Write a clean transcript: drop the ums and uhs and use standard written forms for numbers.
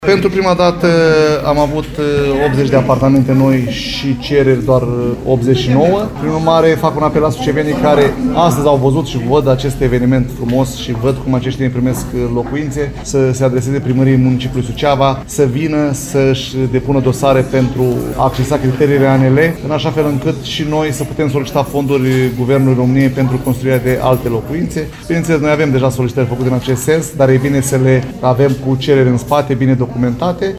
Pentru prima dată am avut 80 de apartamente noi și cereri doar 89. Prin urmare, fac un apel la sucevenii care astăzi au văzut și văd acest eveniment frumos și văd cum aceștia îi primesc locuințe, să se adreseze primăriei municipiului Suceava, să vină să-și depună dosare pentru a accesa criteriile ANL, în așa fel încât și noi să putem solicita fonduri Guvernului României pentru construirea de alte locuințe. Bineînțeles, noi avem deja solicitări făcute în acest sens, dar e bine să le avem cu cereri în spate, bine documentate